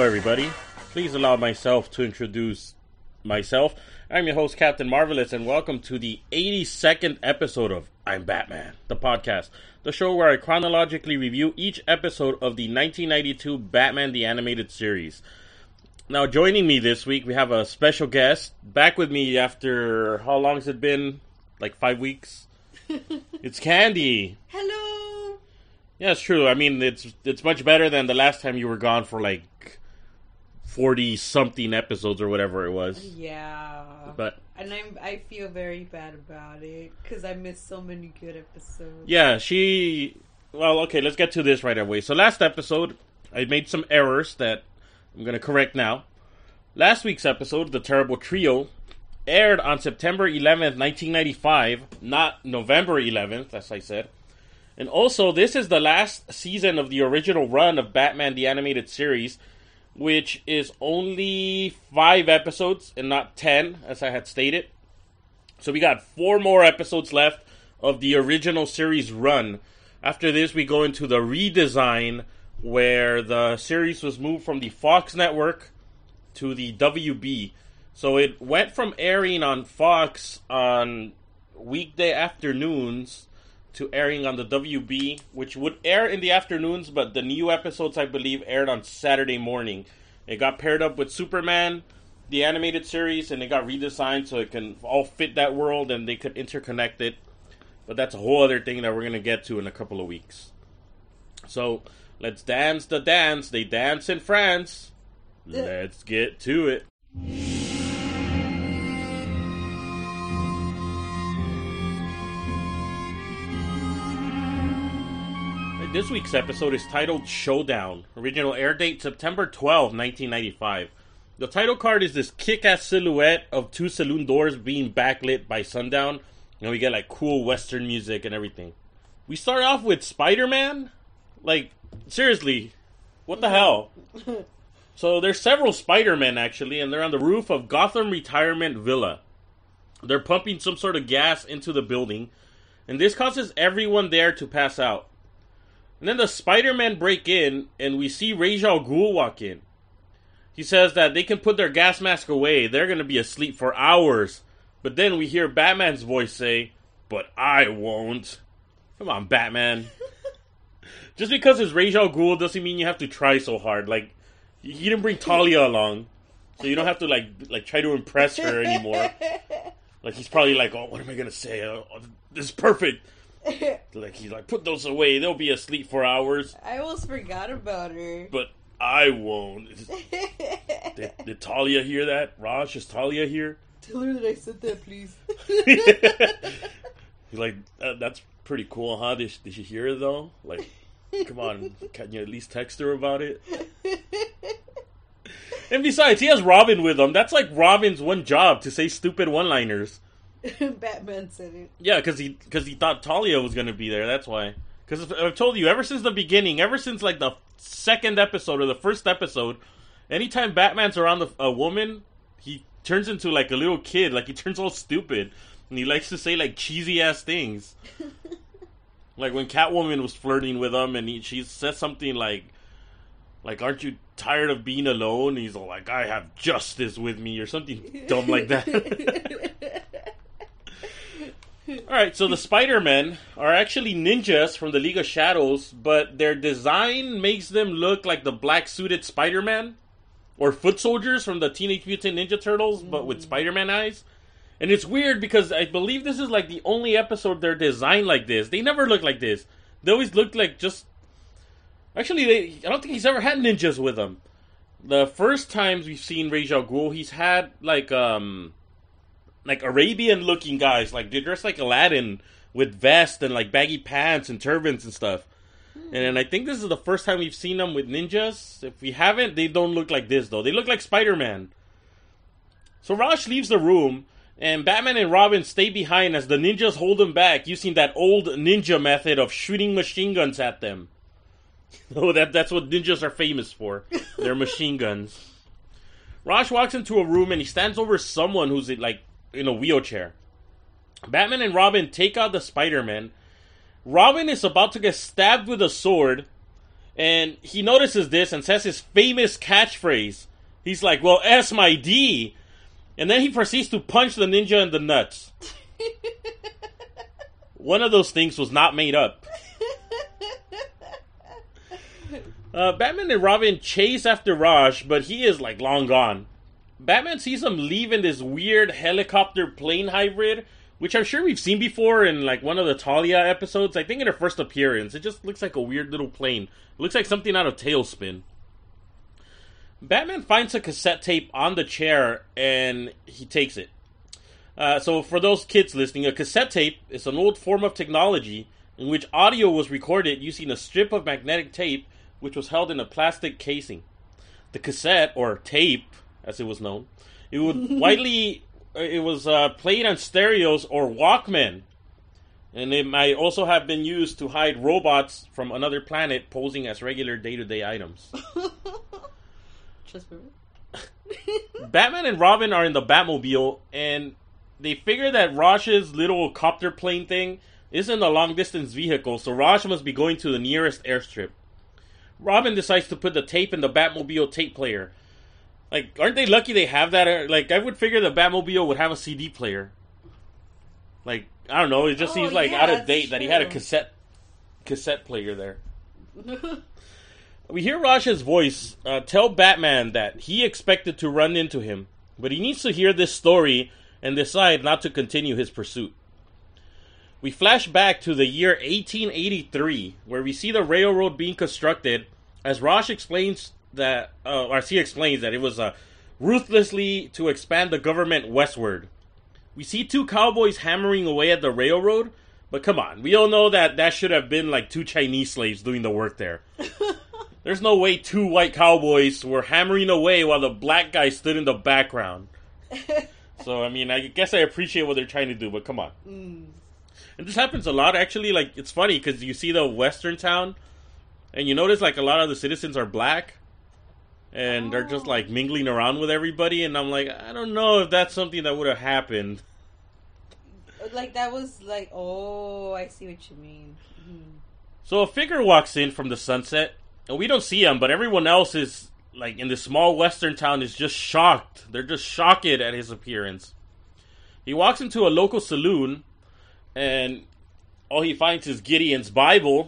everybody. Please allow myself to introduce myself. I'm your host, Captain Marvelous, and welcome to the 82nd episode of I'm Batman, the podcast, the show where I chronologically review each episode of the 1992 Batman the Animated Series. Now, joining me this week, we have a special guest, back with me after, how long has it been? Like 5 weeks? It's Candy. Hello. Yeah, it's true. I mean, it's much better than the last time you were gone for like 40-something episodes or whatever it was. Yeah. And I feel very bad about it because I missed so many good episodes. Yeah, well, okay, let's get to this right away. So last episode, I made some errors that I'm going to correct now. Last week's episode, The Terrible Trio, aired on September 11th, 1995, not November 11th, as I said. And also, this is the last season of the original run of Batman the Animated Series, which is only 5 episodes and not 10, as I had stated. So we got 4 more episodes left of the original series run. After this, we go into the redesign, where the series was moved from the Fox network to the WB. So it went from airing on Fox on weekday afternoons to airing on the WB, which would air in the afternoons, but the new episodes, I believe, aired on Saturday morning. It got paired up with Superman, the animated series, and it got redesigned so it can all fit that world and they could interconnect it. But that's a whole other thing that we're going to get to in a couple of weeks. So, let's dance the dance. They dance in France. Let's get to it. This week's episode is titled Showdown. Original air date September 12, 1995. The title card is this kick-ass silhouette of 2 saloon doors being backlit by sundown. And we get like cool western music and everything. We start off with Spider-Man? Like, seriously, what the hell? So there's several Spider-Men actually, and they're on the roof of Gotham Retirement Villa. They're pumping some sort of gas into the building, and this causes everyone there to pass out. And then the Spider-Men break in, and we see Ra's al Ghul walk in. He says that they can put their gas mask away, they're going to be asleep for hours. But then we hear Batman's voice say, "But I won't." Come on, Batman. Just because it's Ra's al Ghul doesn't mean you have to try so hard. Like, he didn't bring Talia along, so you don't have to like try to impress her anymore. Like, he's probably like, "Oh, what am I gonna say? This is perfect." Like, he's like, "Put those away. They'll be asleep for hours." I almost forgot about her. But I won't. Did Talia hear that? Raj, is Talia here? Tell her that I said that, please. He's like, "That's pretty cool, huh? Did she hear it, though? Like, come on, can you at least text her about it?" And besides, he has Robin with him. That's like Robin's one job, to say stupid one-liners. Batman said it. Yeah, because he thought Talia was going to be there, that's why. Because I've told you, ever since the beginning, ever since like the second episode or the first episode, anytime Batman's around a woman, he turns into like a little kid, like he turns all stupid. And he likes to say like cheesy-ass things. Like when Catwoman was flirting with him and she said something like, "Aren't you tired of being alone?" And he's all like, "I have justice with me," or something dumb like that. Alright, so the Spider-Men are actually ninjas from the League of Shadows, but their design makes them look like the black-suited Spider-Man, or foot soldiers from the Teenage Mutant Ninja Turtles, but with Spider-Man eyes. And it's weird because I believe this is like the only episode they're designed like this. They never look like this. They always look like just... Actually, I don't think he's ever had ninjas with him. The first times we've seen Ra's al Ghul, he's had like Arabian-looking guys. Like, they're dressed like Aladdin with vests and like baggy pants and turbans and stuff. And I think this is the first time we've seen them with ninjas. If we haven't, they don't look like this, though. They look like Spider-Man. So Raj leaves the room, and Batman and Robin stay behind as the ninjas hold them back using that old ninja method of shooting machine guns at them. Oh, that's what ninjas are famous for. They're machine guns. Raj walks into a room and he stands over someone who's like in a wheelchair. Batman and Robin take out the Spider-Man. Robin is about to get stabbed with a sword, And he notices this and says his famous catchphrase. He's like, well, S my D. And then he proceeds to punch the ninja in the nuts. One of those things was not made up. Batman and Robin chase after Raj, but he is like long gone. Batman sees him leave in this weird helicopter plane hybrid, which I'm sure we've seen before in like one of the Talia episodes. I think in her first appearance. It just looks like a weird little plane. It looks like something out of Tailspin. Batman finds a cassette tape on the chair and he takes it. So for those kids listening, a cassette tape is an old form of technology in which audio was recorded using a strip of magnetic tape which was held in a plastic casing. The cassette, or tape as it was known, it was played on stereos or Walkman, and it might also have been used to hide robots from another planet posing as regular day-to-day items. Just Batman and Robin are in the Batmobile, and they figure that Raj's little copter plane thing isn't a long-distance vehicle, so Raj must be going to the nearest airstrip. Robin decides to put the tape in the Batmobile tape player. Like, aren't they lucky they have that? Like, I would figure the Batmobile would have a CD player. Like, I don't know, it just seems like out of date that he had a cassette player there. We hear Raj's voice tell Batman that he expected to run into him, but he needs to hear this story and decide not to continue his pursuit. We flash back to the year 1883, where we see the railroad being constructed, as Raj explains that, RC explains that it was ruthlessly to expand the government westward. We see two cowboys hammering away at the railroad, but come on, we all know that should have been like two Chinese slaves doing the work there. There's no way two white cowboys were hammering away while the black guy stood in the background. So, I mean, I guess I appreciate what they're trying to do, but come on. And this happens a lot, actually. Like, it's funny, because you see the western town, and you notice, like, a lot of the citizens are black, and they're just, like, mingling around with everybody, and I'm like, I don't know if that's something that would have happened. Like, that was, like, oh, I see what you mean. So a figure walks in from the sunset, and we don't see him, but everyone else is, like, in this small western town is just shocked. They're just shocked at his appearance. He walks into a local saloon, and all he finds is Gideon's Bible.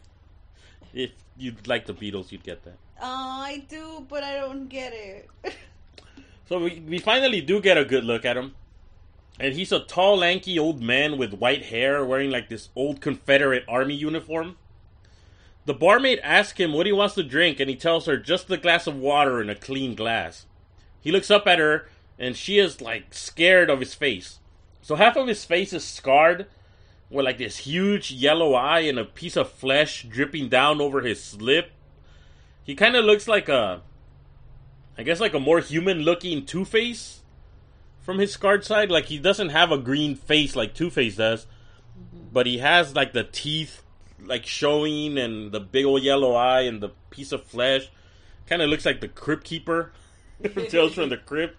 If you'd like the Beatles, you'd get that. Oh, I do, but I don't get it. So we finally do get a good look at him. And he's a tall, lanky old man with white hair, wearing like this old Confederate Army uniform. The barmaid asks him what he wants to drink, and he tells her just a glass of water in a clean glass. He looks up at her, and she is like scared of his face. So half of his face is scarred, with like this huge yellow eye and a piece of flesh dripping down over his lip. He kind of looks like a more human-looking Two-Face from his scarred side. Like, he doesn't have a green face like Two-Face does, but he has like the teeth like showing and the big old yellow eye and the piece of flesh. Kind of looks like the Crypt Keeper from Tales from the Crypt.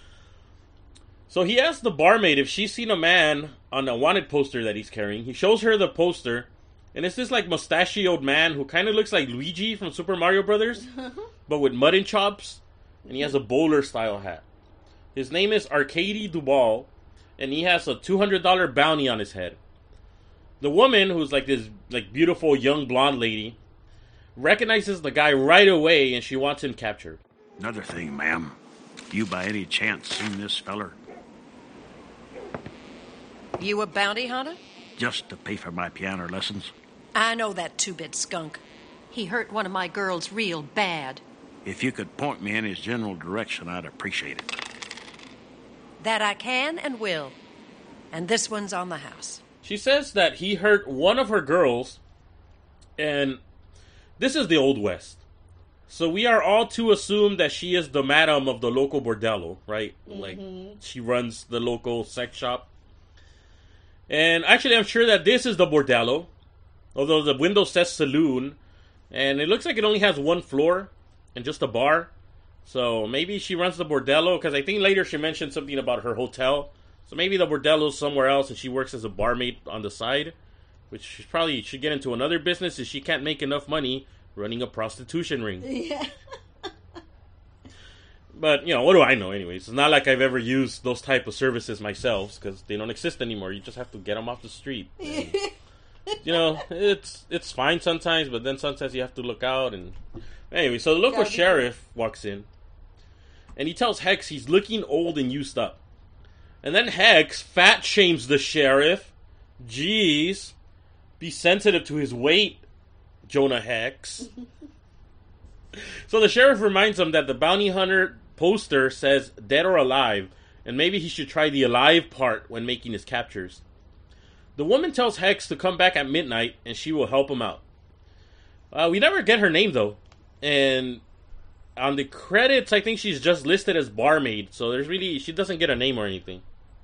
So he asks the barmaid if she's seen a man on a wanted poster that he's carrying. He shows her the poster, and it's this like mustachioed man who kind of looks like Luigi from Super Mario Brothers, but with mutton chops, and he has a bowler style hat. His name is Arcady Duval, and he has a $200 bounty on his head. The woman, who's like this like beautiful young blonde lady, recognizes the guy right away, and she wants him captured. Another thing, ma'am. You by any chance seen this feller? You a bounty hunter? Just to pay for my piano lessons. I know that two-bit skunk. He hurt one of my girls real bad. If you could point me in his general direction, I'd appreciate it. That I can and will. And this one's on the house. She says that he hurt one of her girls, and this is the Old West. So we are all to assume that she is the madam of the local bordello, right? Mm-hmm. Like, she runs the local sex shop. And actually, I'm sure that this is the bordello, although the window says saloon, and it looks like it only has one floor and just a bar. So maybe she runs the bordello, because I think later she mentioned something about her hotel. So maybe the bordello's somewhere else, and she works as a barmaid on the side, which she probably should get into another business if she can't make enough money running a prostitution ring. Yeah. But, you know, what do I know anyways? It's not like I've ever used those type of services myself, because they don't exist anymore. You just have to get them off the street. And, you know, it's fine sometimes, but then sometimes you have to look out. And anyway, so the local sheriff walks in, and he tells Hex he's looking old and used up. And then Hex fat shames the sheriff. Jeez. Be sensitive to his weight, Jonah Hex. So the sheriff reminds him that the bounty hunter poster says dead or alive, and maybe he should try the alive part when making his captures. The woman tells Hex to come back at midnight, and she will help him out. We never get her name, though. And on the credits, I think she's just listed as barmaid, so she doesn't get a name or anything.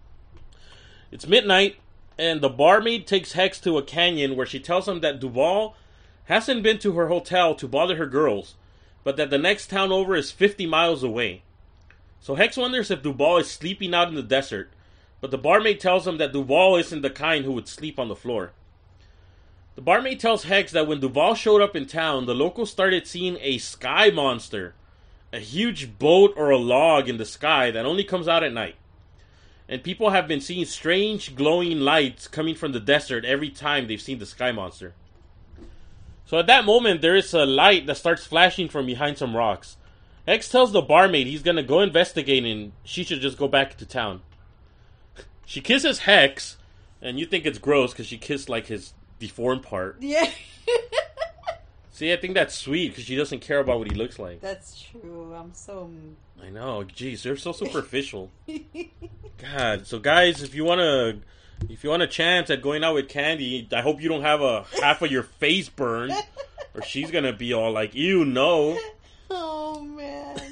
It's midnight, and the barmaid takes Hex to a canyon where she tells him that Duval hasn't been to her hotel to bother her girls, but that the next town over is 50 miles away. So Hex wonders if Duval is sleeping out in the desert, but the barmaid tells him that Duval isn't the kind who would sleep on the floor. The barmaid tells Hex that when Duval showed up in town, the locals started seeing a sky monster, a huge boat or a log in the sky that only comes out at night. And people have been seeing strange glowing lights coming from the desert every time they've seen the sky monster. So at that moment, there is a light that starts flashing from behind some rocks. Hex tells the barmaid he's going to go investigate and she should just go back to town. She kisses Hex, and you think it's gross because she kissed like his deformed part. Yeah. See, I think that's sweet because she doesn't care about what he looks like. That's true. I know. Jeez, they're so superficial. God. So guys, if you want a chance at going out with Candy, I hope you don't have a half of your face burned, or she's gonna be all like, "Ew, no." Oh man.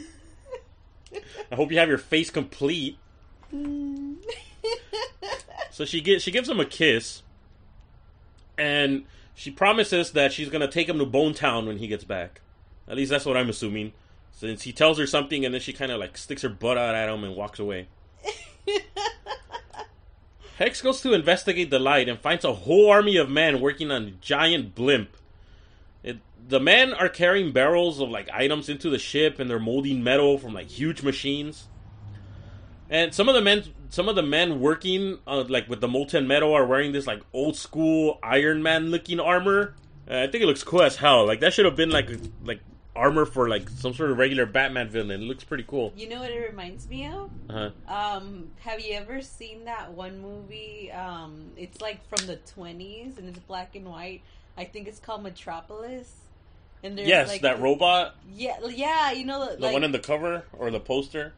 I hope you have your face complete. So she gives him a kiss, and she promises that she's gonna take him to Bone Town when he gets back. At least that's what I'm assuming, since he tells her something and then she kind of like sticks her butt out at him and walks away. Hex goes to investigate the light and finds a whole army of men working on a giant blimp. The men are carrying barrels of like items into the ship, and they're molding metal from like huge machines. And some of the men working like with the molten metal are wearing this like old school Iron Man looking armor. I think it looks cool as hell. Like that should have been like armor for like some sort of regular Batman villain. It looks pretty cool. You know what it reminds me of? Have you ever seen that one movie? It's like from the 20s and it's black and white. I think it's called Metropolis. And there's yes, like that robot. Yeah, you know the one in the cover or the poster.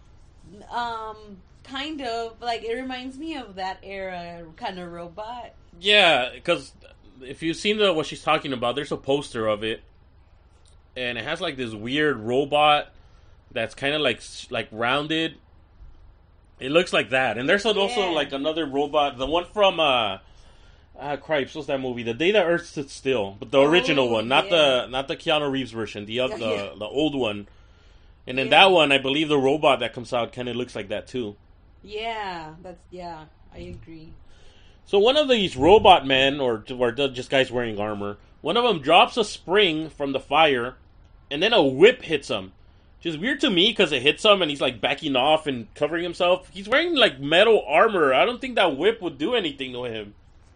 Kind of like it reminds me of that era kind of robot. Yeah, because if you've seen what she's talking about, there's a poster of it, and it has like this weird robot that's kind of like rounded. It looks like that, and there's also like another robot, the one from cripes, what's that movie? The Day That Earth Stood Still, but the original one, not the Keanu Reeves version, the old one. And in that one, I believe the robot that comes out kind of looks like that too. Yeah, I agree. So one of these robot men, or just guys wearing armor, one of them drops a spring from the fire, and then a whip hits him. Which is weird to me because it hits him and he's like backing off and covering himself. He's wearing like metal armor. I don't think that whip would do anything to him.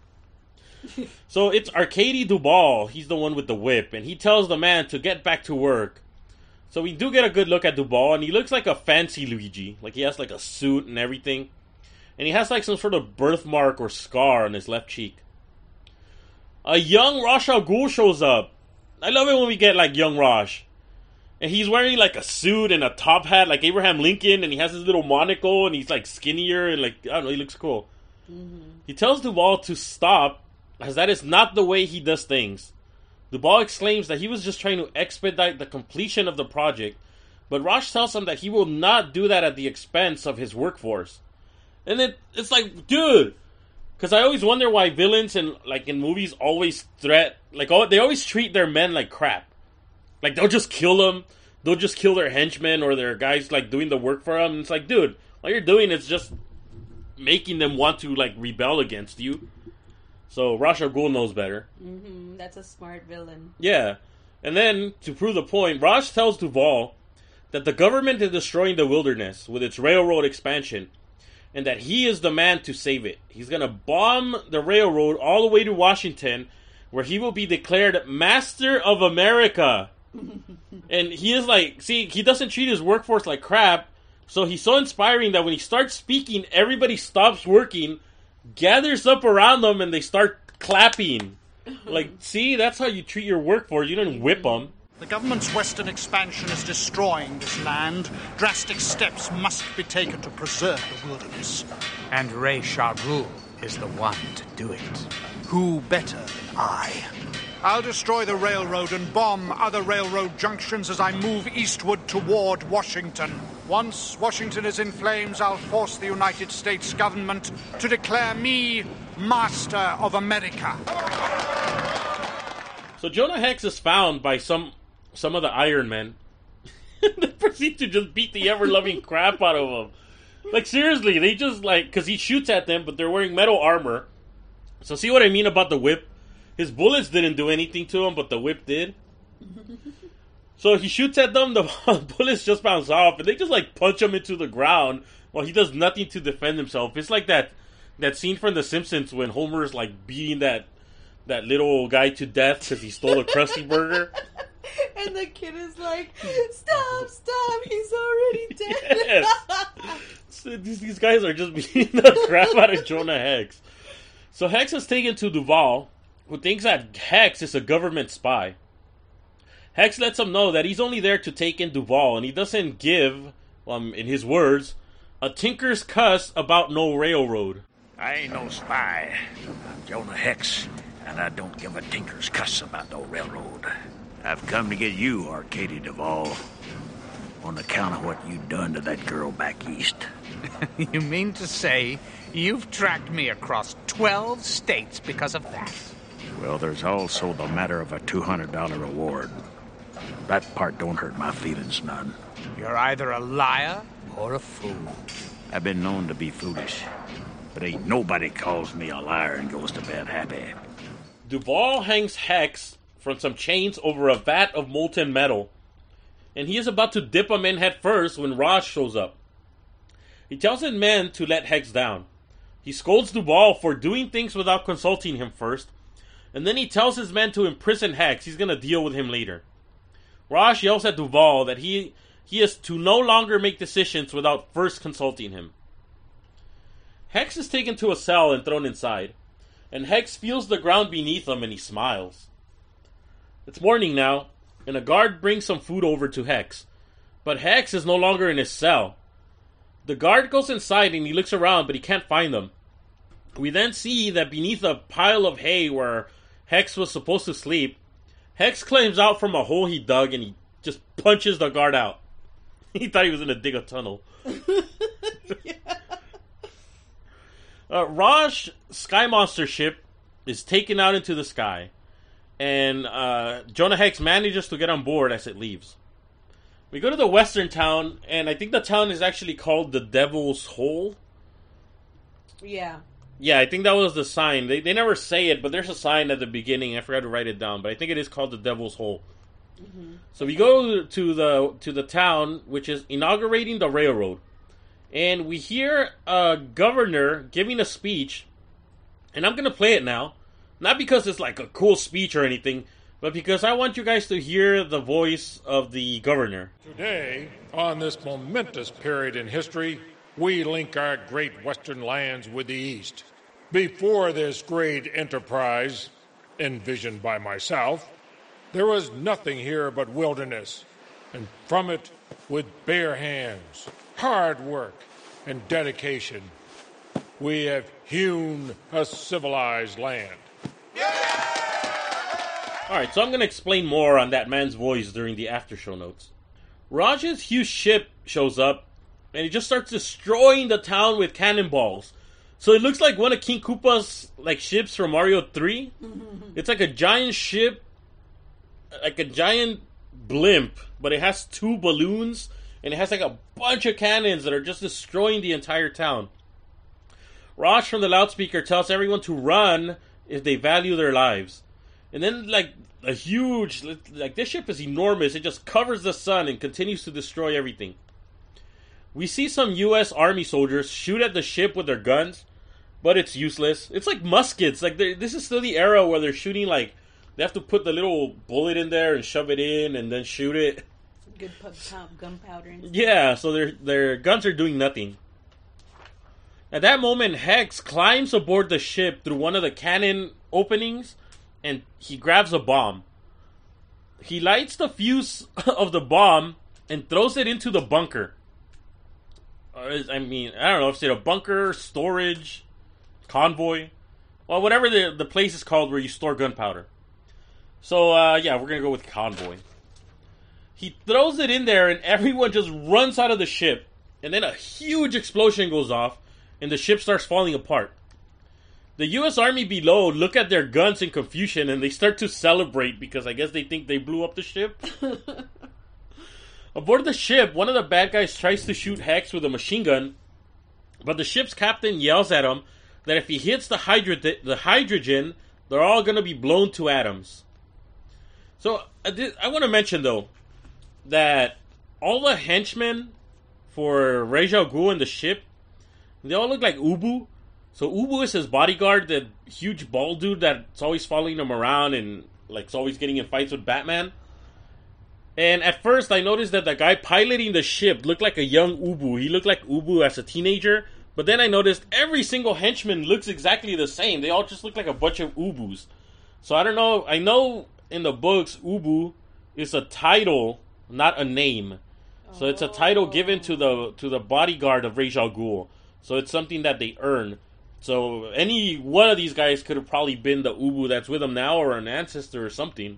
So it's Arcady Duval. He's the one with the whip, and he tells the man to get back to work. So we do get a good look at Duval, and he looks like a fancy Luigi. Like he has like a suit and everything. And he has like some sort of birthmark or scar on his left cheek. A young Ra's al Ghul shows up. I love it when we get like young Ra's. And he's wearing like a suit and a top hat like Abraham Lincoln, and he has his little monocle, and he's like skinnier and like, I don't know, he looks cool. Mm-hmm. He tells Duval to stop, as that is not the way he does things. Duval exclaims that he was just trying to expedite the completion of the project, but Ra's tells him that he will not do that at the expense of his workforce. And it's like, dude, because I always wonder why villains in movies always they always treat their men like crap. Like they'll just kill them, they'll just kill their henchmen or their guys like doing the work for them. And it's like, dude, all you're doing is just making them want to like rebel against you. So Ra's al Ghul knows better. Mm-hmm. That's a smart villain. Yeah. And then, to prove the point, Raj tells Duvall that the government is destroying the wilderness with its railroad expansion, and that he is the man to save it. He's going to bomb the railroad all the way to Washington, where he will be declared Master of America. And he is like, see, he doesn't treat his workforce like crap, so he's so inspiring that when he starts speaking, everybody stops working, gathers up around them, and they start clapping. Like, see, that's how you treat your workforce. You don't whip them. The government's western expansion is destroying this land. Drastic steps must be taken to preserve the wilderness. And Ray Shah Rule is the one to do it. Who better than I? I'll destroy the railroad and bomb other railroad junctions as I move eastward toward Washington. Once Washington is in flames, I'll force the United States government to declare me Master of America. So Jonah Hex is found by some of the Iron Men. They proceed to just beat the ever-loving crap out of him. Like, seriously, they just, like, because he shoots at them, but they're wearing metal armor. So see what I mean about the whip? His bullets didn't do anything to him, but the whip did. So he shoots at them, the bullets just bounce off, and they just, like, punch him into the ground while he does nothing to defend himself. It's like that scene from The Simpsons when Homer's, like, beating that little guy to death because he stole a Krusty Burger. And the kid is like, stop, he's already dead. Yes. So these guys are just beating the crap out of Jonah Hex. So Hex is taken to Duvall, who thinks that Hex is a government spy. Hex lets him know that he's only there to take in Duvall, and he doesn't give, in his words, a tinker's cuss about no railroad. I ain't no spy. I'm Jonah Hex, and I don't give a tinker's cuss about no railroad. I've come to get you, Arcady Duvall, on account of what you done to that girl back east. You mean to say you've tracked me across 12 states because of that? Well, there's also the matter of a $200 reward. That part don't hurt my feelings none. You're either a liar or a fool. I've been known to be foolish, but ain't nobody calls me a liar and goes to bed happy. Duvall hangs Hex from some chains over a vat of molten metal, and he is about to dip him in head first when Raj shows up. He tells his men to let Hex down. He scolds Duvall for doing things without consulting him first, and then he tells his men to imprison Hex. He's going to deal with him later. Raj yells at Duvall that he is to no longer make decisions without first consulting him. Hex is taken to a cell and thrown inside, and Hex feels the ground beneath him and he smiles. It's morning now, and a guard brings some food over to Hex, but Hex is no longer in his cell. The guard goes inside and he looks around, but he can't find them. We then see that beneath a pile of hay where Hex was supposed to sleep, Hex climbs out from a hole he dug and he just punches the guard out. He thought he was going to dig a tunnel. Raj Sky Monster ship is taken out into the sky, and Jonah Hex manages to get on board as it leaves. We go to the western town, and I think the town is actually called the Devil's Hole. Yeah. Yeah, I think that was the sign. They never say it, but there's a sign at the beginning. I forgot to write it down, but I think it is called the Devil's Hole. Mm-hmm. So we go to the town, which is inaugurating the railroad. And we hear a governor giving a speech, and I'm going to play it now. Not because it's like a cool speech or anything, but because I want you guys to hear the voice of the governor. Today, on this momentous period in history, we link our great western lands with the East. Before this great enterprise, envisioned by myself, there was nothing here but wilderness, and from it, with bare hands, hard work, and dedication, we have hewn a civilized land. Alright, so I'm going to explain more on that man's voice during the after show notes. Raj's huge ship shows up, and he just starts destroying the town with cannonballs. So it looks like one of King Koopa's ships from Mario 3. It's like a giant ship, like a giant blimp, but it has 2 balloons, and it has like a bunch of cannons that are just destroying the entire town. Raj from the loudspeaker tells everyone to run if they value their lives. And then, like, a huge... Like, this ship is enormous. It just covers the sun and continues to destroy everything. We see some U.S. Army soldiers shoot at the ship with their guns, but it's useless. It's like muskets. Like, this is still the era where they're shooting, like... They have to put the little bullet in there and shove it in and then shoot it. Good gunpowder. Yeah, so their guns are doing nothing. At that moment, Hex climbs aboard the ship through one of the cannon openings, and he grabs a bomb. He lights the fuse of the bomb and throws it into the bunker. I mean, I don't know if it's a bunker, storage, convoy, well, whatever the place is called where you store gunpowder. So, yeah, we're going to go with convoy. He throws it in there and everyone just runs out of the ship. And then a huge explosion goes off and the ship starts falling apart. The U.S. Army below look at their guns in confusion and they start to celebrate because I guess they think they blew up the ship. Aboard the ship, one of the bad guys tries to shoot Hex with a machine gun, but the ship's captain yells at him that if he hits the hydrogen, they're all going to be blown to atoms. So, I want to mention, though, that all the henchmen for Ra's al Ghul and the ship, they all look like Ubu. So, Ubu is his bodyguard, the huge bald dude that's always following him around and, like, is always getting in fights with Batman. And at first, I noticed that the guy piloting the ship looked like a young Ubu. He looked like Ubu as a teenager. But then I noticed every single henchman looks exactly the same. They all just look like a bunch of Ubus. So I don't know. I know in the books, Ubu is a title, not a name. So it's a title given to the bodyguard of Ra's al Ghul. So it's something that they earn. So any one of these guys could have probably been the Ubu that's with him now or an ancestor or something.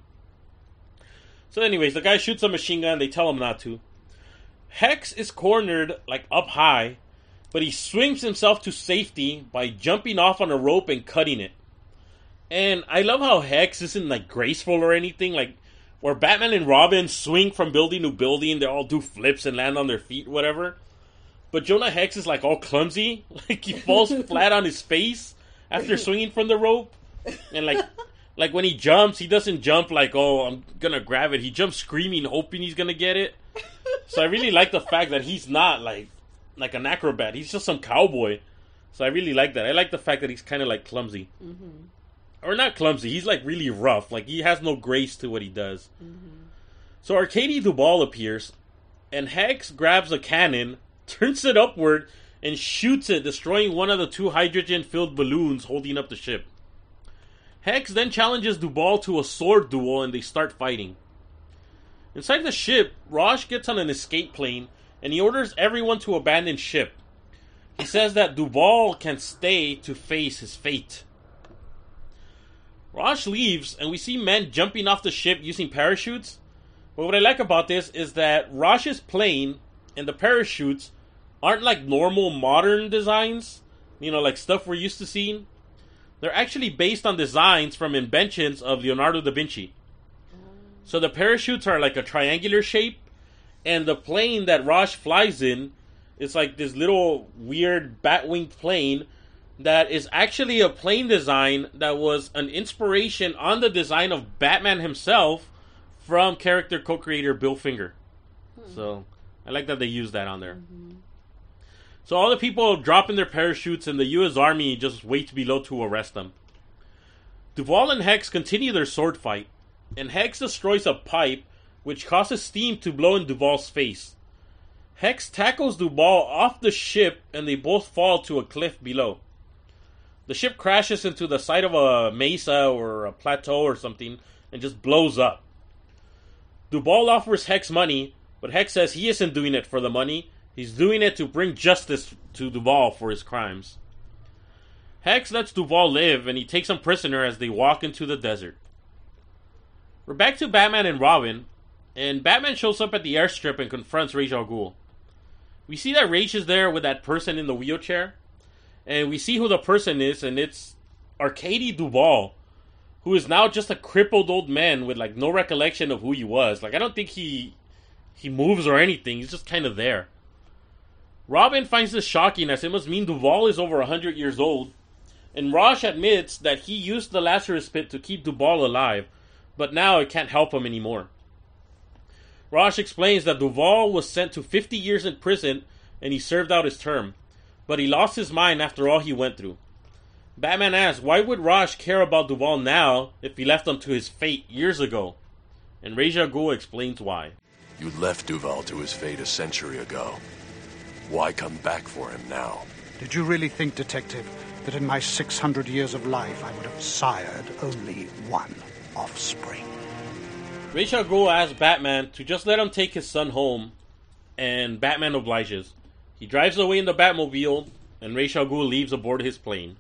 So anyways, the guy shoots a machine gun. They tell him not to. Hex is cornered, like, up high, but he swings himself to safety by jumping off on a rope and cutting it. And I love how Hex isn't, like, graceful or anything. Like, where Batman and Robin swing from building to building, they all do flips and land on their feet, whatever. But Jonah Hex is, like, all clumsy. Like, he falls flat on his face after swinging from the rope. And, like when he jumps, he doesn't jump like, oh, I'm gonna grab it. He jumps screaming, hoping he's gonna get it. So I really like the fact that he's not like an acrobat. He's just some cowboy. So I really like that. I like the fact that he's kind of like clumsy. Mm-hmm. Or not clumsy. He's like really rough. Like he has no grace to what he does. Mm-hmm. So Arcady Duvall appears, and Hex grabs a cannon, turns it upward, and shoots it, destroying one of the two hydrogen-filled balloons holding up the ship. Hex then challenges Duvall to a sword duel and they start fighting. Inside the ship, Rosh gets on an escape plane and he orders everyone to abandon ship. He says that Duvall can stay to face his fate. Rosh leaves and we see men jumping off the ship using parachutes. But what I like about this is that Rosh's plane and the parachutes aren't like normal modern designs, you know, like stuff we're used to seeing. They're actually based on designs from inventions of Leonardo da Vinci. So the parachutes are like a triangular shape, and the plane that Rosh flies in is like this little weird bat-winged plane that is actually a plane design that was an inspiration on the design of Batman himself from character co-creator Bill Finger. So I like that they used that on there. Mm-hmm. So all the people drop in their parachutes and the U.S. Army just waits below to arrest them. Duvall and Hex continue their sword fight, and Hex destroys a pipe which causes steam to blow in Duvall's face. Hex tackles Duvall off the ship and they both fall to a cliff below. The ship crashes into the side of a mesa or a plateau or something and just blows up. Duvall offers Hex money, but Hex says he isn't doing it for the money. He's doing it to bring justice to Duvall for his crimes. Hex lets Duvall live, and he takes him prisoner as they walk into the desert. We're back to Batman and Robin, and Batman shows up at the airstrip and confronts Ra's al Ghul. We see that Ra's is there with that person in the wheelchair, and we see who the person is, and it's Arcady Duvall, who is now just a crippled old man with like no recollection of who he was. Like I don't think he moves or anything. He's just kind of there. Robin finds this shocking as it must mean Duvall is over 100 years old, And Raj admits that he used the Lazarus Pit to keep Duvall alive, but now it can't help him anymore. Raj explains that Duvall was sent to 50 years in prison and he served out his term, but he lost his mind after all he went through. Batman asks, why would Raj care about Duvall now if he left him to his fate years ago? And Ra's al Ghul explains why. You left Duvall to his fate a century ago. Why come back for him now? Did you really think, Detective, that in my 600 years of life I would have sired only one offspring? Ra's al Ghul asks Batman to just let him take his son home, and Batman obliges. He drives away in the Batmobile, and Ra's al Ghul leaves aboard his plane.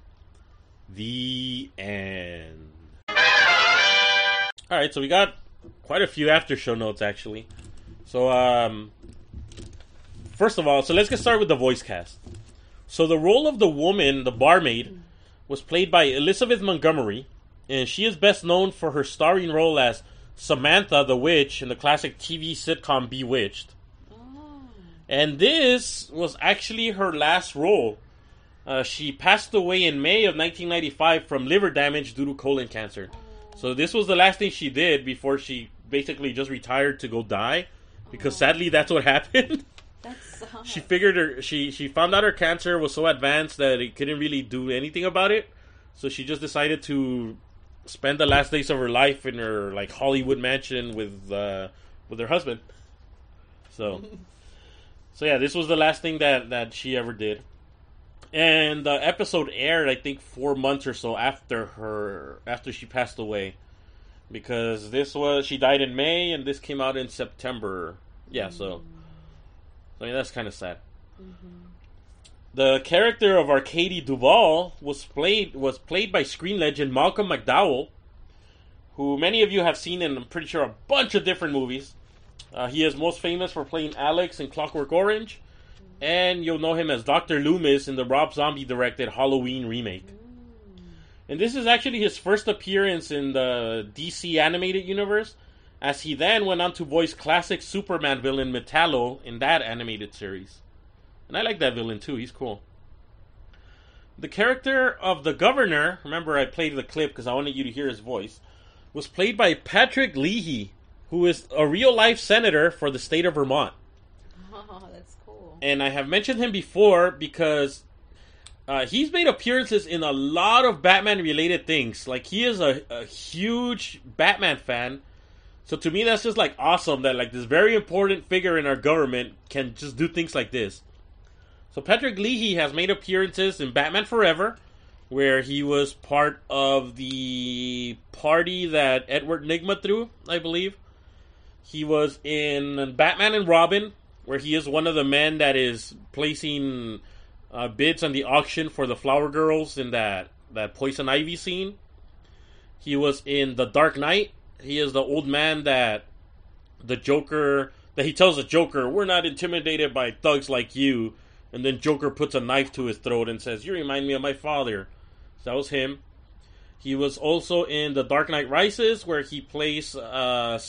The end. Alright, so we got quite a few after show notes, actually. So, first of all, so let's get started with the voice cast. So the role of the woman, the barmaid, was played by Elizabeth Montgomery, and she is best known for her starring role as Samantha the Witch in the classic TV sitcom Bewitched. And this was actually her last role. She passed away in May of 1995 from liver damage due to colon cancer. So this was the last thing she did before she basically just retired to go die. Because sadly, that's what happened. She figured she found out her cancer was so advanced that it couldn't really do anything about it. So she just decided to spend the last days of her life in her like Hollywood mansion with her husband. So yeah, this was the last thing that she ever did. And the episode aired, I think, 4 months or so after she passed away, because she died in May and this came out in September. Yeah, so I mean that's kind of sad. The character of Arcady Duvall was played by screen legend Malcolm McDowell, who many of you have seen in, I'm pretty sure, a bunch of different movies. He is most famous for playing Alex in Clockwork Orange. And you'll know him as Dr. Loomis in the Rob Zombie-directed Halloween remake. And this is actually his first appearance in the DC animated universe, as he then went on to voice classic Superman villain Metallo in that animated series. And I like that villain too, he's cool. The character of the governor, remember I played the clip because I wanted you to hear his voice, was played by Patrick Leahy, who is a real-life senator for the state of Vermont. Oh, that's cool. And I have mentioned him before because he's made appearances in a lot of Batman-related things. Like, he is a huge Batman fan. So to me, that's just, like, awesome that, like, this very important figure in our government can just do things like this. So Patrick Leahy has made appearances in Batman Forever, where he was part of the party that Edward Nygma threw, I believe. He was in Batman and Robin, where he is one of the men that is placing bids on the auction for the Flower Girls in that Poison Ivy scene. He was in The Dark Knight. He is the old man that he tells the Joker, "We're not intimidated by thugs like you." And then Joker puts a knife to his throat and says, "You remind me of my father." So that was him. He was also in The Dark Knight Rises, where he plays not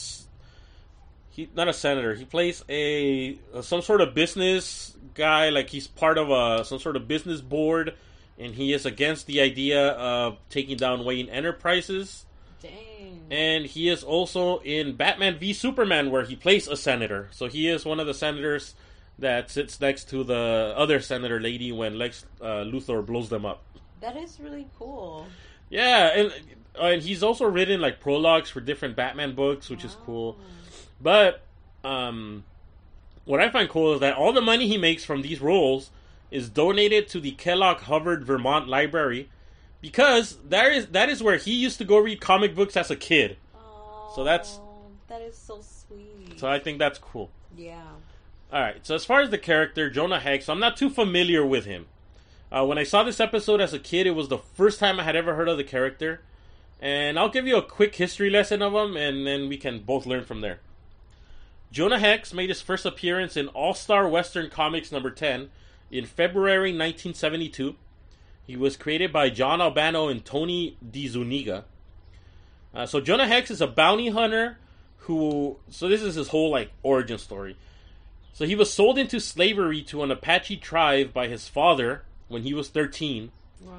a senator. He plays some sort of business guy, like he's part of some sort of business board, and he is against the idea of taking down Wayne Enterprises. Dang. And he is also in Batman v Superman, where he plays a senator. So he is one of the senators that sits next to the other senator lady when Lex Luthor blows them up. That is really cool. Yeah, and he's also written like prologues for different Batman books, which is cool. But what I find cool is that all the money he makes from these roles is donated to the Kellogg Hubbard Vermont Library, because that is where he used to go read comic books as a kid. Oh, so that is so sweet. So I think that's cool. Yeah. Alright, so as far as the character, Jonah Hex, I'm not too familiar with him. When I saw this episode as a kid, it was the first time I had ever heard of the character. And I'll give you a quick history lesson of him, and then we can both learn from there. Jonah Hex made his first appearance in All-Star Western Comics number 10 in February 1972. He was created by John Albano and Tony DiZuniga. So Jonah Hex is a bounty hunter so this is his whole like origin story. So he was sold into slavery to an Apache tribe by his father when he was 13. Wow.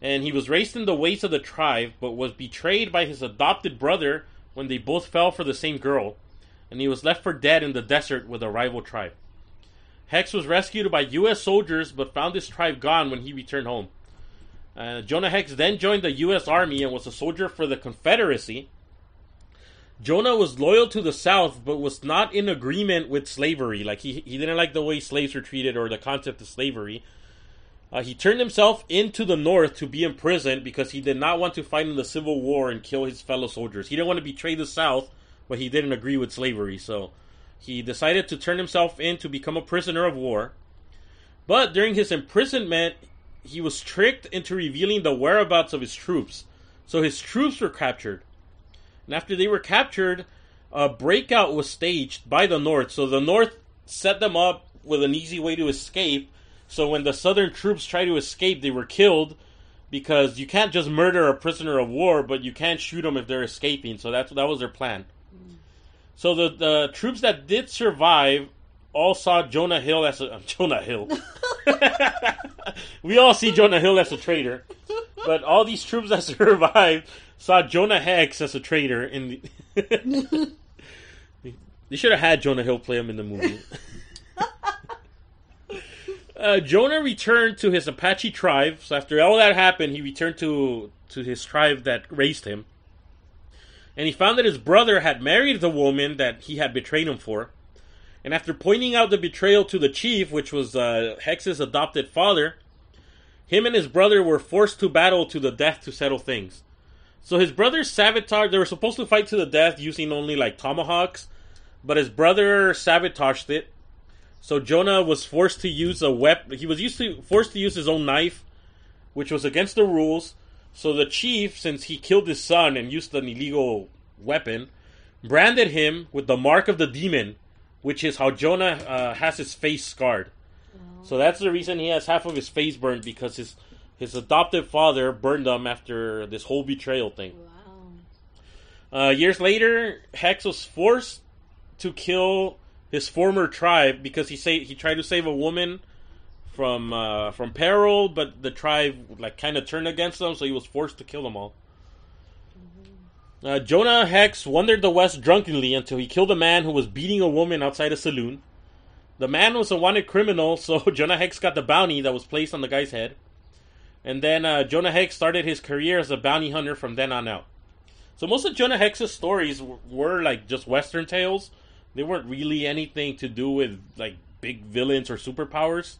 And he was raised in the ways of the tribe, but was betrayed by his adopted brother when they both fell for the same girl. And he was left for dead in the desert with a rival tribe. Hex was rescued by U.S. soldiers, but found his tribe gone when he returned home. Jonah Hex then joined the U.S. Army and was a soldier for the Confederacy. Jonah was loyal to the South, but was not in agreement with slavery. Like, he didn't like the way slaves were treated or the concept of slavery. He turned himself into the North to be imprisoned because he did not want to fight in the Civil War and kill his fellow soldiers. He didn't want to betray the South, but he didn't agree with slavery. So he decided to turn himself in to become a prisoner of war. But during his imprisonment, he was tricked into revealing the whereabouts of his troops. So his troops were captured. And after they were captured, a breakout was staged by the North. So the North set them up with an easy way to escape. So when the Southern troops tried to escape, they were killed because you can't just murder a prisoner of war, but you can't shoot them if they're escaping. So that was their plan. So the troops that did survive all saw Jonah Hill as a... Jonah Hill. We all see Jonah Hill as a traitor. But all these troops that survived saw Jonah Hex as a traitor. They should have had Jonah Hill play him in the movie. Jonah returned to his Apache tribe. So after all that happened, he returned to his tribe that raised him. And he found that his brother had married the woman that he had betrayed him for. And after pointing out the betrayal to the chief, which was Hex's adopted father, him and his brother were forced to battle to the death to settle things. So his brother sabotaged... They were supposed to fight to the death using only like tomahawks, but his brother sabotaged it. So Jonah was forced to use a weapon. He was forced to use his own knife, which was against the rules. So the chief, since he killed his son and used an illegal weapon, branded him with the mark of the demon, which is how Jonah has his face scarred. Oh. So that's the reason he has half of his face burned, because his adopted father burned him after this whole betrayal thing. Wow. Years later, Hex was forced to kill his former tribe because he tried to save a woman from peril, but the tribe like kind of turned against them, so he was forced to kill them all. Jonah Hex wandered the West drunkenly until he killed a man who was beating a woman outside a saloon. The man was a wanted criminal, so Jonah Hex got the bounty that was placed on the guy's head. And then Jonah Hex started his career as a bounty hunter from then on out. So most of Jonah Hex's stories were like just Western tales. They weren't really anything to do with like big villains or superpowers.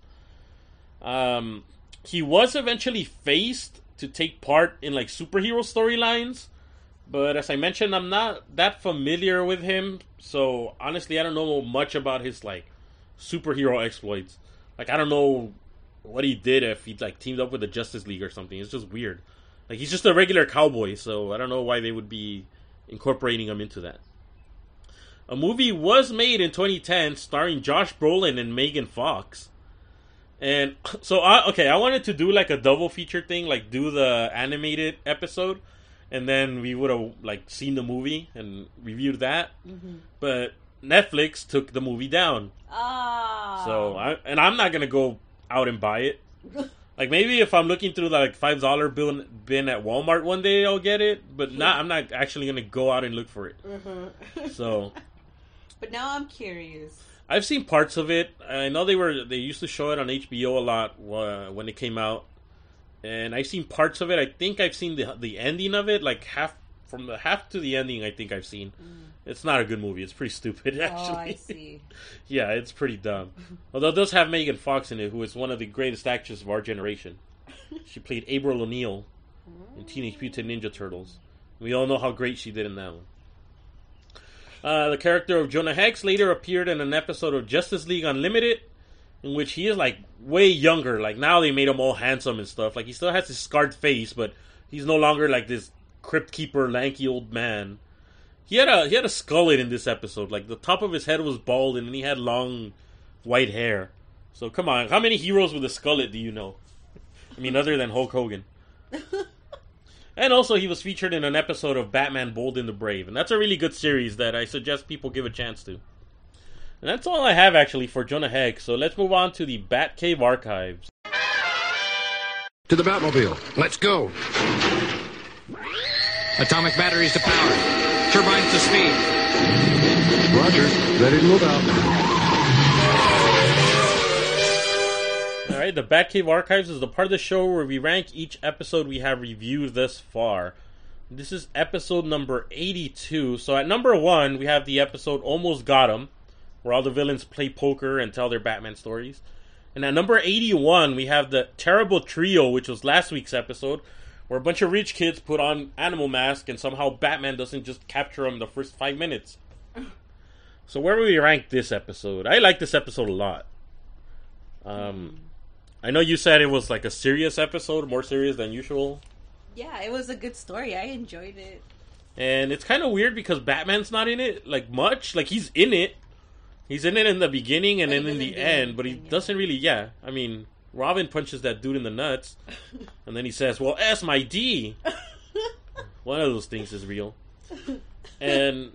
He was eventually faced to take part in like superhero storylines, but as I mentioned, I'm not that familiar with him, so honestly I don't know much about his like superhero exploits. Like I don't know what he did if he like teamed up with the Justice League or something. It's just weird. Like he's just a regular cowboy, so I don't know why they would be incorporating him into that. A movie was made in 2010 starring Josh Brolin and Megan Fox. And so, I wanted to do like a double feature thing, like do the animated episode, and then we would have like seen the movie and reviewed that. Mm-hmm. But Netflix took the movie down. Oh. So, I'm not going to go out and buy it. Like maybe if I'm looking through the like $5 bin at Walmart one day, I'll get it. But I'm not actually going to go out and look for it. Mm-hmm. So... But now I'm curious. I've seen parts of it. I know they used to show it on HBO a lot when it came out, and I've seen parts of it. I think I've seen the ending of it, like half to the ending. I think I've seen. It's not a good movie. It's pretty stupid, actually. Oh, I see. Yeah, it's pretty dumb. Although it does have Megan Fox in it, who is one of the greatest actresses of our generation. She played April O'Neil in Teenage Mutant Ninja Turtles. We all know how great she did in that one. The character of Jonah Hex later appeared in an episode of Justice League Unlimited, in which he is like way younger. Like now they made him all handsome and stuff. Like he still has his scarred face, but he's no longer like this crypt keeper, lanky old man. He had a skullet in this episode. Like the top of his head was bald, and then he had long white hair. So come on, how many heroes with a skullet do you know? I mean, other than Hulk Hogan. And also, he was featured in an episode of Batman Bold and the Brave. And that's a really good series that I suggest people give a chance to. And that's all I have, actually, for Jonah Hex. So let's move on to the Batcave Archives. To the Batmobile. Let's go. Atomic batteries to power. Turbines to speed. Roger. Ready to move out. Alright, the Batcave Archives is the part of the show where we rank each episode we have reviewed thus far. This is episode number 82. So at number 1, we have the episode Almost Got 'Em, where all the villains play poker and tell their Batman stories. And at number 81, we have the Terrible Trio, which was last week's episode, where a bunch of rich kids put on animal masks and somehow Batman doesn't just capture them the first 5 minutes. So where would we rank this episode? I like this episode a lot. I know you said it was like a serious episode, more serious than usual. Yeah, it was a good story. I enjoyed it. And it's kind of weird because Batman's not in it, like, much. Like, he's in it. He's in it in the beginning and then in the end, but he doesn't really, I mean, Robin punches that dude in the nuts, and then he says, well, S my D. One of those things is real. And,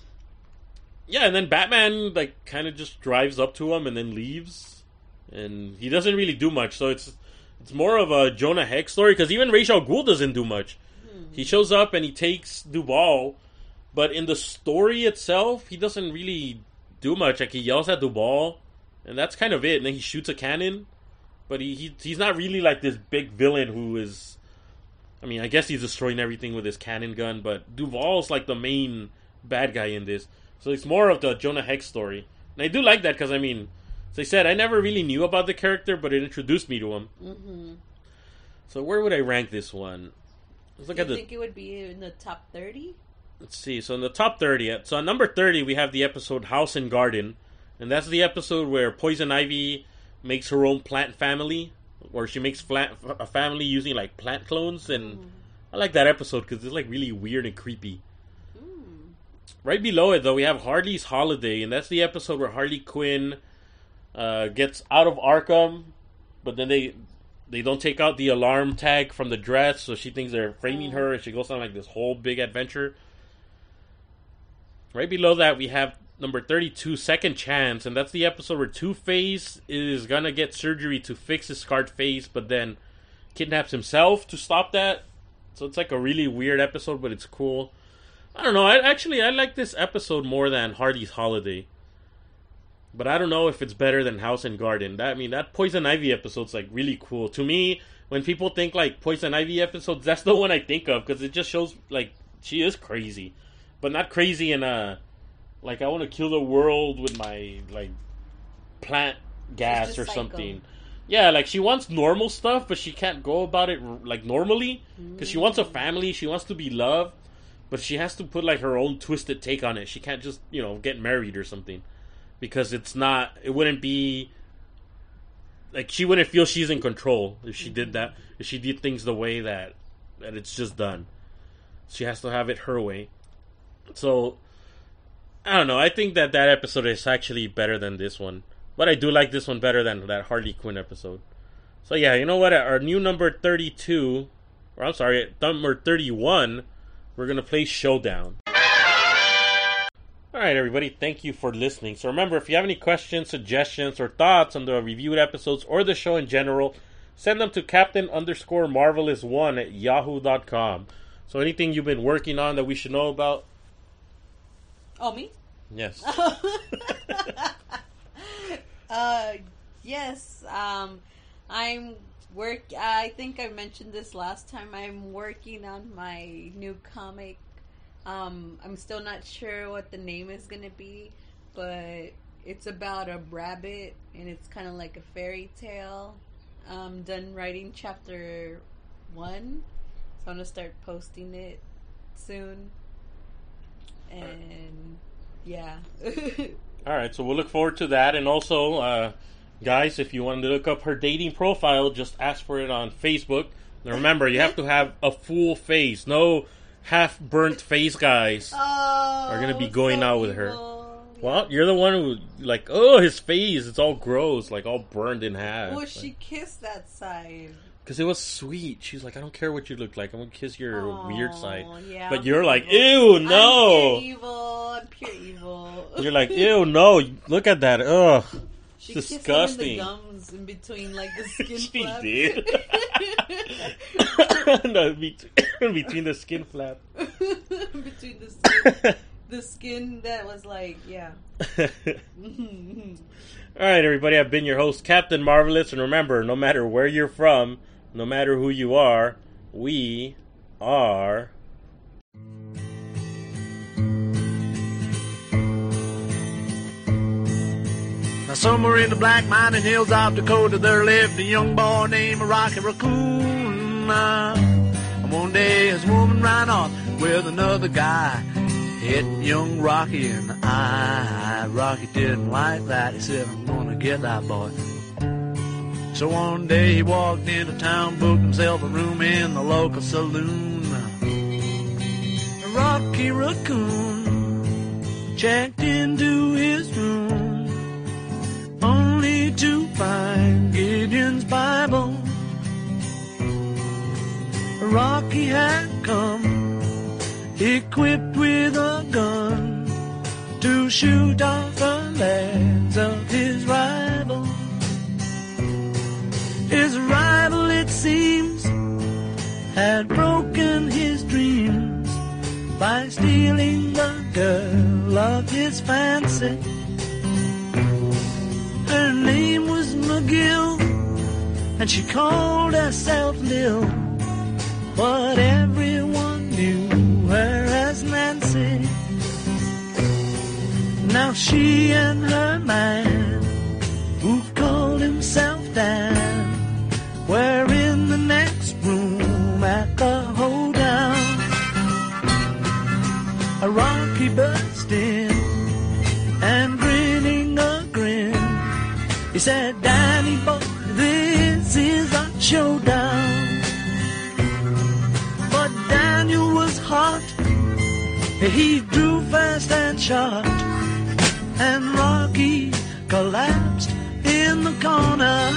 and then Batman, like, kind of just drives up to him and then leaves. And he doesn't really do much, so it's more of a Jonah Hex story, because even Ra's al Ghul doesn't do much. He shows up and he takes Duvall, but in the story itself, he doesn't really do much. Like, he yells at Duvall, and that's kind of it. And then he shoots a cannon, but he's not really like this big villain who is... I mean, I guess he's destroying everything with his cannon gun, but Duvall's like the main bad guy in this. So it's more of the Jonah Hex story. And I do like that, because, I mean, as I said, I never really knew about the character, but it introduced me to him. Mm-hmm. So where would I rank this one? Let's look at the... think it would be in the top 30? Let's see. So in the top 30, so on number 30, we have the episode House and Garden. And that's the episode where Poison Ivy makes her own plant family, or she makes a family using, like, plant clones. And I like that episode because it's, like, really weird and creepy. Right below it, though, we have Harley's Holiday. And that's the episode where Harley Quinn gets out of Arkham, but then they don't take out the alarm tag from the dress, so she thinks they're framing her, and she goes on, like, this whole big adventure. Right below that, we have number 32, Second Chance, and that's the episode where Two-Face is gonna get surgery to fix his scarred face, but then kidnaps himself to stop that. So it's like a really weird episode, but it's cool. I don't know, I like this episode more than Harley's Holiday. But I don't know if it's better than House and Garden. That Poison Ivy episode's, like, really cool. To me, when people think, like, Poison Ivy episodes, that's the one I think of, because it just shows, like, she is crazy. But not crazy in a, like, I want to kill the world with my, like, plant gas or something. Yeah, like, she wants normal stuff, but she can't go about it, like, normally. Because she wants a family, she wants to be loved, but she has to put, like, her own twisted take on it. She can't just, get married or something. Because it wouldn't be, like, she wouldn't feel she's in control if she did that, if she did things the way that it's just done. She has to have it her way. So, I don't know, I think that episode is actually better than this one. But I do like this one better than that Harley Quinn episode. So yeah, you know what, our new number 32, or I'm sorry, number 31, we're going to play Showdown. Alright everybody, thank you for listening. So remember, if you have any questions, suggestions, or thoughts on the reviewed episodes or the show in general, send them to captain_marvelous1@yahoo.com. So anything you've been working on that we should know about? Oh, me? Yes. Yes. I think I mentioned this last time. I'm working on my new comic. I'm still not sure what the name is going to be, but it's about a rabbit, and it's kind of like a fairy tale. I'm done writing chapter 1, so I'm going to start posting it soon. And yeah. Alright, so we'll look forward to that. And also, guys, if you want to look up her dating profile, just ask for it on Facebook. Now remember, you have to have a full face. No half-burnt face guys are going to be going out with her. Well, you're the one who, like, his face, it's all gross, like, all burned in half. Well, she kissed that side. Because it was sweet. She's like, I don't care what you look like. I'm going to kiss your weird side. Yeah, but you're like, ew, no. I'm pure evil. You're like, ew, no. Look at that. Ugh. She disgusting. Kissed him in the gums in between, like, the skin She flaps. did. No, between the skin flap. Between the skin that was like, yeah. All right, everybody. I've been your host, Captain Marvelous, and remember, no matter where you're from, no matter who you are, we are. Now somewhere in the Black Mountain Hills of Dakota, there lived a young boy named Rocky Raccoon. And one day his woman ran off with another guy, hit young Rocky in the eye. Rocky didn't like that. He said, I'm gonna get that boy. So one day he walked into town, booked himself a room in the local saloon. Rocky Raccoon checked into his room, only to find Gideon's Bible. Rocky had come equipped with a gun to shoot off the legs of his rival. His rival, it seems, had broken his dreams by stealing the girl of his fancy. Her name was McGill, and she called herself Lil, but everyone knew her as Nancy. Now she and her man, who called himself Dan, were in the next room at the hoedown. A Rocky burst in, and grinning a grin, he said, Danny boy, this is a showdown. But Daniel was hot, he drew fast and shot, and Rocky collapsed in the corner.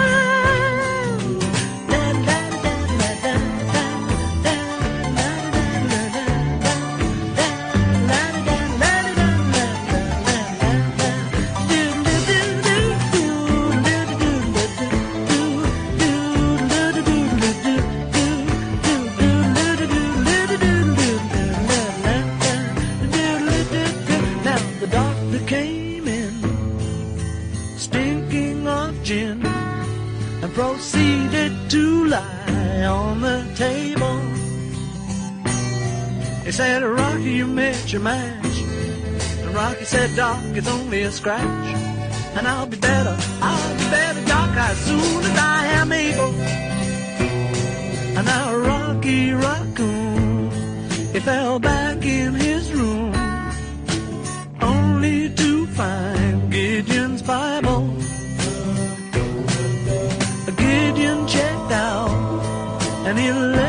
Proceeded to lie on the table. He said, Rocky, you missed your match. And Rocky said, Doc, it's only a scratch. And I'll be better, Doc, as soon as I am able. And now Rocky Raccoon, he fell back in his room, only to find Gideon's Bible. Gideon checked out, and he left